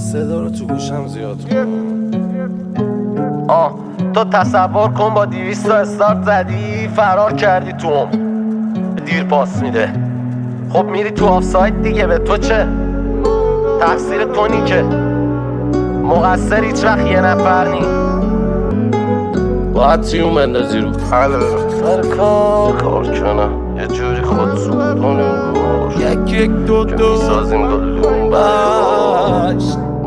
صدا رو تو گوشم زیاد تو تصور کن با 200 تا استارت زدی فرار کردی تو دیر پاس میده. خب میری تو آفساید دیگه، به تو چه؟ تقصیر تو نی که مقصر هیچ وقت یه نفر نی. باید تیوم بندازی رو سر کار کنم یه جوری خود سود کنیم یک دو که میسازیم گلون باش.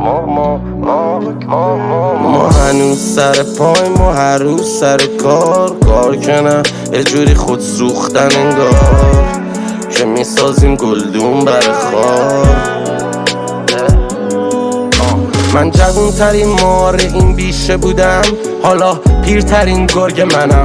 ما هنوز سر پای، ما هر روز سر کار کنم یه جوری خود سوختن انگار که میسازیم گلدون بر خار. من جوونترین مار این بیشه بودم، حالا پیرترین گرگ منم.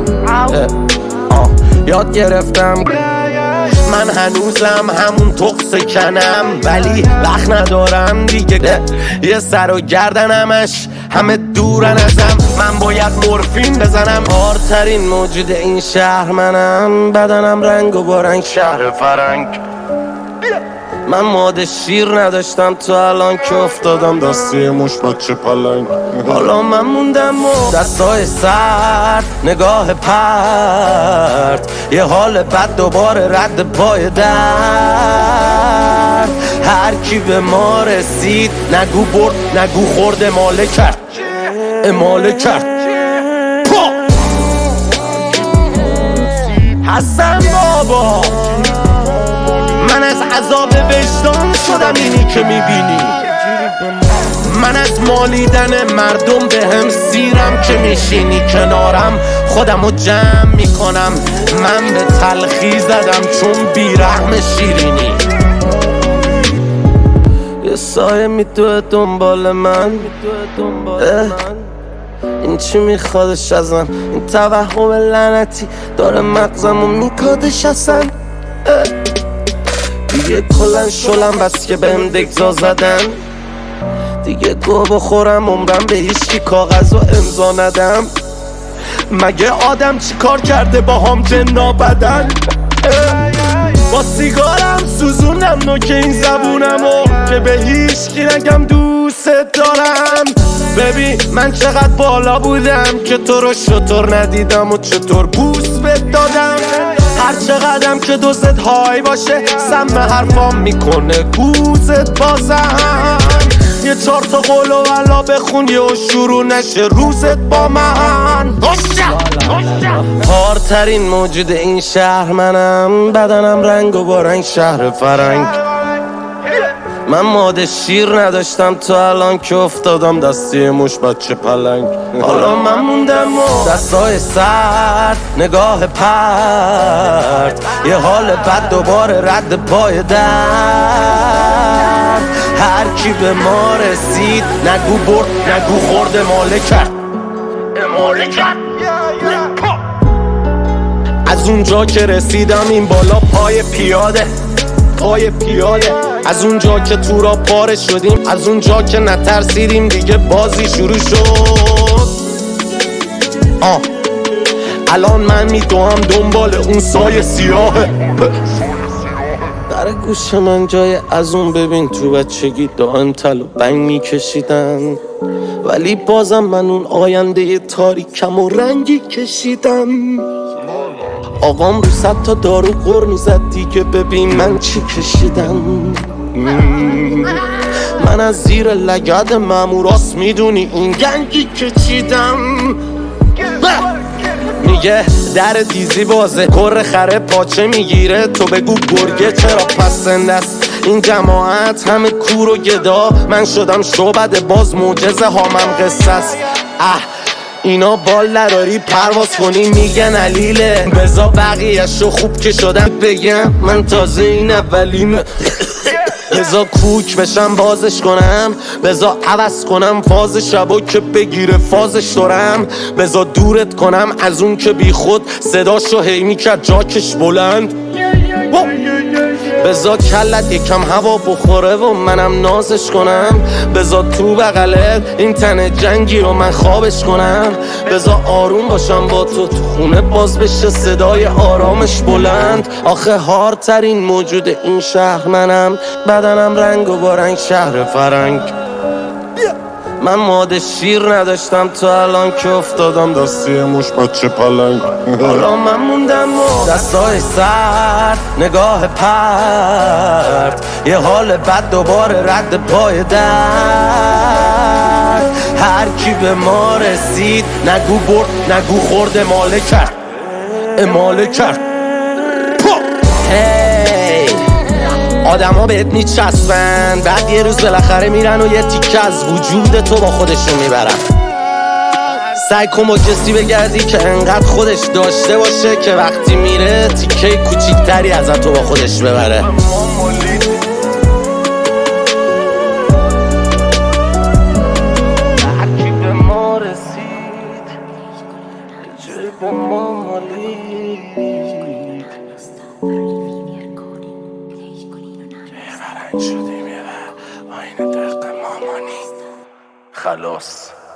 یاد گرفتم من هنوزم همون تقص کنم، ولی وقت ندارم دیگه. یه سر و گردنمش همه دورن ازم، من باید مورفین بزنم. هارترین موجود این شهر منم، بدنم رنگ و بارنگ شهر فرنگ. من ماده شیر نداشتم تا الان که افتادم دستی مش بچه پلنگ. حالا من موندم و دستای سرد، نگاه پرد، یه حال بد دوباره رد پای در. هر کی به ما رسید نگو برد نگو خورد، اماله کرد اماله کرد. حسن بابا من از عذاب وجدان شدم اینی که میبینی. من از مالیدن مردم به هم سیرم که میشینی کنارم. خودمو جمع میکنم، من به تلخی زدم چون بیرحم شیرینی. یه سایه میدوه دنبال من، این چی میخوادش ازم؟ این توهم لعنتی داره مغزمو میکادش اصلا. دیگه کلن شلم بس که بهم دگزا زدن، دیگه گو بخورم عمرم به هیچکی کاغذ و امضا ندم. مگه آدم چی کار کرده با هم جنا بدن؟ با سیگارم سوزونم نوک این زبونمو که به هیچکی نگم دوست دارم. ببین من چقدر بالا بودم که تو رو شطور ندیدم و چطور بوس بد دادم. هر چقدرم که دوست های باشه سم حرفام میکنه گوزت بازم. یه 4 تا قول و علا بخون یه شروع نشه روزت با من. هارترین موجود این شهر منم، بدنم رنگ و بارنگ شهر فرنگ. من ماده شیر نداشتم تا الان که افتادم دستی مش بچه پلنگ. حالا من موندم و دستای سرد، نگاه پرد، یه حال بد دوباره رد پای در. هر کی به ما رسید نگو برد نگو خورد، اماله کرد اماله کرد. از اونجا که رسیدم این بالا پای پیاده، پای پیاده. از اونجا که تو را پاره شدیم، از اونجا که نترسیدیم دیگه بازی شروع شد. الان من میدوام دنبال اون سایه سیاهه. در گوش من جای از اون ببین تو بچگی دائم تل و بنگ میکشیدن، ولی بازم من اون آینده تاریکم و رنگی کشیدم. آقام رو 100 تا دارو غر میزد دیگه، ببین من چی کشیدم. من از زیر لگد ماموراست میدونی این گنگی کشیدم. میگه در دیزی بازه کر خره پاچه میگیره، تو بگو گرگه چرا پسنده است این جماعت همه کور و گدا. من شدم شعبده باز معجزه هامم قصه است. اینا بال نداری پرواز کنی میگن علیله، بزا بقیه‌شو خوب که شدم بگم من تازه این اولینه. بزا کوک بشم بازش کنم، بزا عوض کنم فاز شبا که بگیره فازش دارم. بزا دورت کنم از اون که بی خود صداشو هی میکرد جاکش بلند. بزا کلت یکم هوا بخوره و منم نازش کنم. بزا تو بغلت این تن جنگی رو من خوابش کنم. بزا آروم باشم با تو خونه باز بشه صدای آرامش بلند. آخه هارترین موجود این شهر منم، بدنم رنگ و بارنگ شهر فرنگ. من ماده شیر نداشتم تا الان که افتادم دستی موش بچه پلنگ. حالا من موندم و دستای سرد، نگاه پرد، یه حال بد دوباره رد پای درد. هر کی به ما رسید نگو برد نگو خورد، اماله کرد اماله کرد. هی آدم ها بهت میچسبن، بعد یه روز بالاخره میرن و یه تیکه از وجود تو با خودشون میبرن. سعی کن با کسی بگردی که انقدر خودش داشته باشه که وقتی میره تیکه کوچیکتری از تو با خودش ببره. هرکی به ما رسید جای به ما مالید. شدیم یه آینه دق مامانی خلاص.